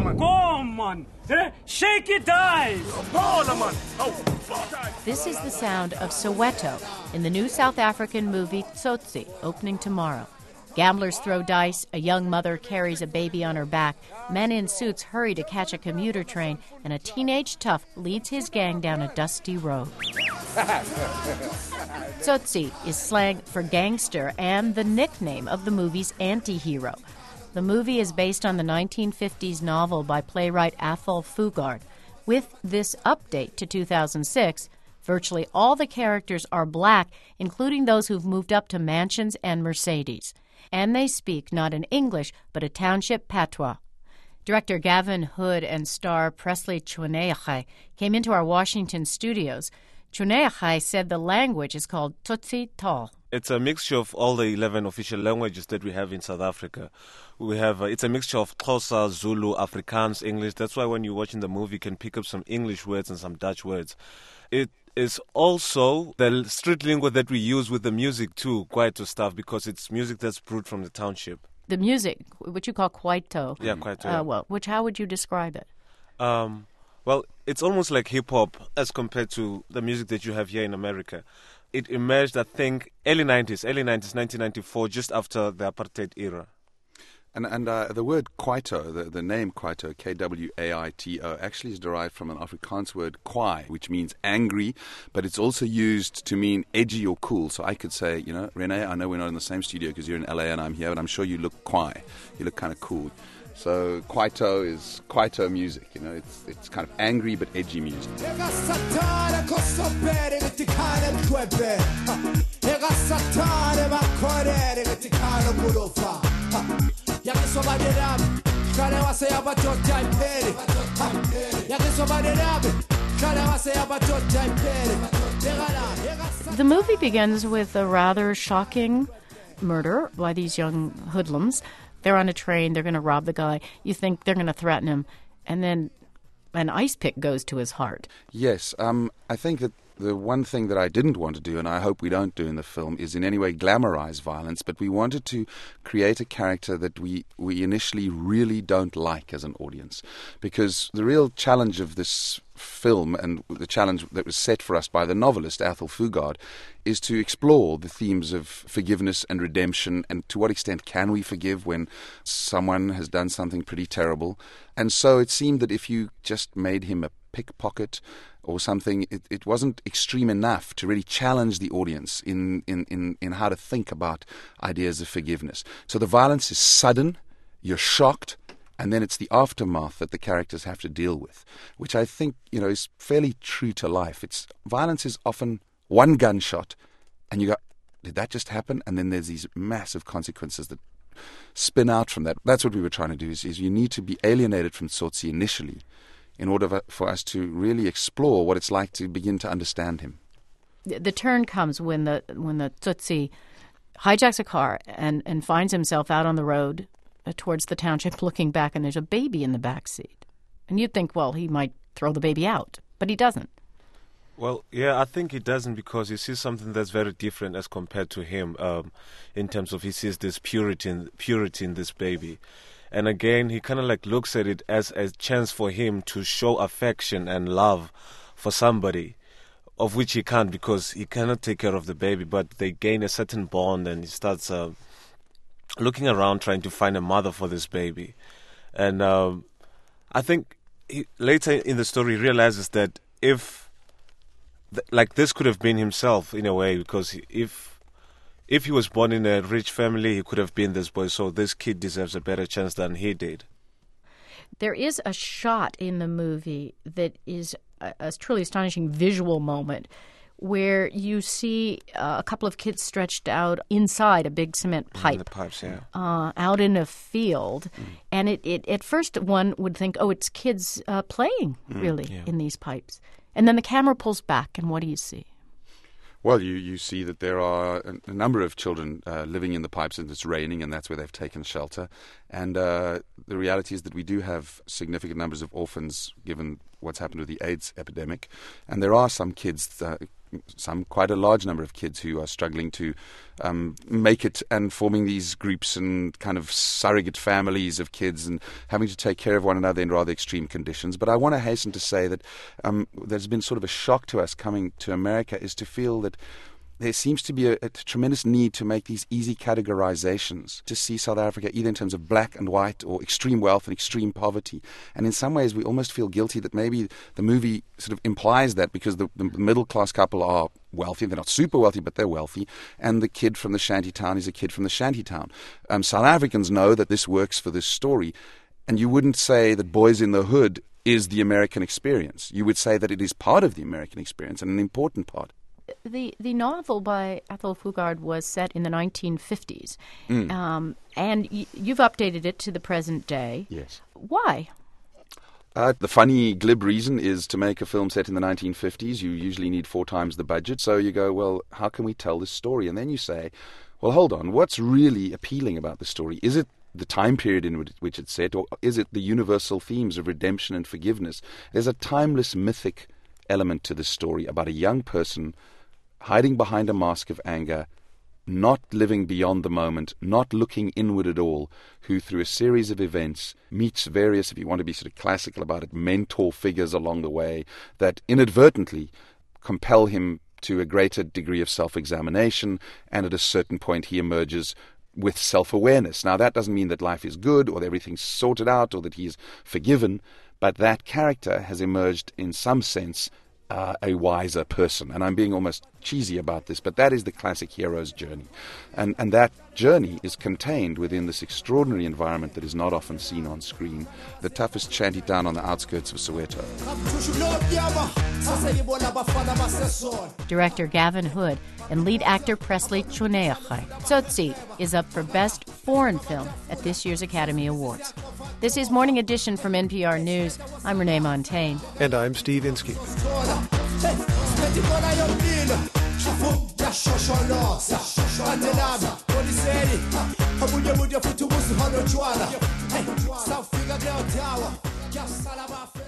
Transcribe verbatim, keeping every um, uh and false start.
Go on, man. Eh? Shake it, eyes. This is the sound of Soweto in the new South African movie Tsotsi, opening tomorrow. Gamblers throw dice, a young mother carries a baby on her back, men in suits hurry to catch a commuter train, and a teenage tough leads his gang down a dusty road. Tsotsi is slang for gangster and the nickname of the movie's anti-hero. The movie is based on the nineteen fifties novel by playwright Athol Fugard. With this update to two thousand six, virtually all the characters are black, including those who've moved up to mansions and Mercedes. And they speak not in English, but a township patois. Director Gavin Hood and star Presley Chweneyagae came into our Washington studios. Chweneyagae said the language is called Tutsi Tal. It's a mixture of all the eleven official languages that we have in South Africa. We have uh, it's a mixture of Xhosa, Zulu, Afrikaans, English. That's why when you're watching the movie, you can pick up some English words and some Dutch words. It is also the street lingo that we use with the music too, Kwaito stuff, because it's music that's brewed from the township. The music, what you call Kwaito. Yeah, Kwaito. Uh, Yeah. well, which how would you describe it? Um, well, it's almost like hip-hop as compared to the music that you have here in America. It emerged, I think, early nineties, early nineties, nineteen ninety-four, just after the apartheid era. And and uh, the word Kwaito, the, the name Kwaito, K W A I T O, actually is derived from an Afrikaans word kwai, which means angry, but it's also used to mean edgy or cool. So I could say, you know, Renee, I know we're not in the same studio because you're in L A and I'm here, but I'm sure you look kwai. You look kind of cool. So Kwaito is Kwaito music, you know, it's it's kind of angry but edgy music. The movie begins with a rather shocking murder by these young hoodlums. They're on a train, they're going to rob the guy. You think they're going to threaten him, and then an ice pick goes to his heart. Yes, um, I think that the one thing that I didn't want to do, and I hope we don't do in the film, is in any way glamorize violence, but we wanted to create a character that we, we initially really don't like as an audience. Because the real challenge of this film, and the challenge that was set for us by the novelist Athol Fugard, is to explore the themes of forgiveness and redemption, and to what extent can we forgive when someone has done something pretty terrible. And so it seemed that if you just made him a pickpocket or something, it, it wasn't extreme enough to really challenge the audience in, in, in, in how to think about ideas of forgiveness. So the violence is sudden, you're shocked, and then it's the aftermath that the characters have to deal with, which I think, you know, is fairly true to life. It's violence is often one gunshot, and you go, did that just happen? And then there's these massive consequences that spin out from that. That's what we were trying to do, is, is you need to be alienated from Tsotsi initially in order for us to really explore what it's like to begin to understand him. The turn comes when the when the Tsotsi hijacks a car and, and finds himself out on the road uh, towards the township, looking back, and there's a baby in the back seat. And you'd think, well, he might throw the baby out, but he doesn't. Well, yeah, I think he doesn't, because he sees something that's very different as compared to him, um, in terms of he sees this purity in, purity in this baby. And again, he kind of like looks at it as a chance for him to show affection and love for somebody, of which he can't because he cannot take care of the baby. But they gain a certain bond, and he starts uh, looking around trying to find a mother for this baby. And um, I think he, later in the story he realizes that if, th- like this could have been himself in a way, because if If he was born in a rich family, he could have been this boy, so this kid deserves a better chance than he did. There is a shot in the movie that is a, a truly astonishing visual moment where you see uh, a couple of kids stretched out inside a big cement pipe. In the pipes, yeah. Uh, out in a field. Mm. And it, it at first one would think, oh, it's kids uh, playing, mm, really, yeah. in these pipes. And then the camera pulls back, and what do you see? Well, you, you see that there are a, a number of children uh, living in the pipes, and it's raining, and that's where they've taken shelter. And uh, the reality is that we do have significant numbers of orphans, given what's happened with the AIDS epidemic. And there are some kids, uh, some quite a large number of kids who are struggling to um, make it and forming these groups and kind of surrogate families of kids and having to take care of one another in rather extreme conditions. But I want to hasten to say that um, there's been sort of a shock to us coming to America is to feel that there seems to be a, a tremendous need to make these easy categorizations, to see South Africa either in terms of black and white or extreme wealth and extreme poverty. And in some ways we almost feel guilty that maybe the movie sort of implies that because the, the middle-class couple are wealthy, they're not super wealthy, but they're wealthy, and the kid from the shanty town is a kid from the shanty town. Um, South Africans know that this works for this story, and you wouldn't say that Boys in the Hood is the American experience. You would say that it is part of the American experience and an important part. The the novel by Athol Fugard was set in the nineteen fifties, mm. um, and y- you've updated it to the present day. Yes. Why? Uh, the funny, glib reason is to make a film set in the nineteen fifties, you usually need four times the budget. So you go, well, how can we tell this story? And then you say, well, hold on, what's really appealing about the story? Is it the time period in which it's set, or is it the universal themes of redemption and forgiveness? There's a timeless, mythic element to this story about a young person hiding behind a mask of anger, not living beyond the moment, not looking inward at all, who through a series of events meets various, if you want to be sort of classical about it, mentor figures along the way that inadvertently compel him to a greater degree of self-examination, and at a certain point he emerges with self-awareness. Now that doesn't mean that life is good or that everything's sorted out or that he is forgiven, but that character has emerged in some sense Uh, a wiser person. And I'm being almost cheesy about this, but that is the classic hero's journey. And, and that journey is contained within this extraordinary environment that is not often seen on screen, the toughest shanty town on the outskirts of Soweto. Director Gavin Hood and lead actor Presley Choneyakhe. Tsotsi is up for Best Foreign Film at this year's Academy Awards. This is Morning Edition from N P R News. I'm Renee Montagne. And I'm Steve Inskeep. Hey,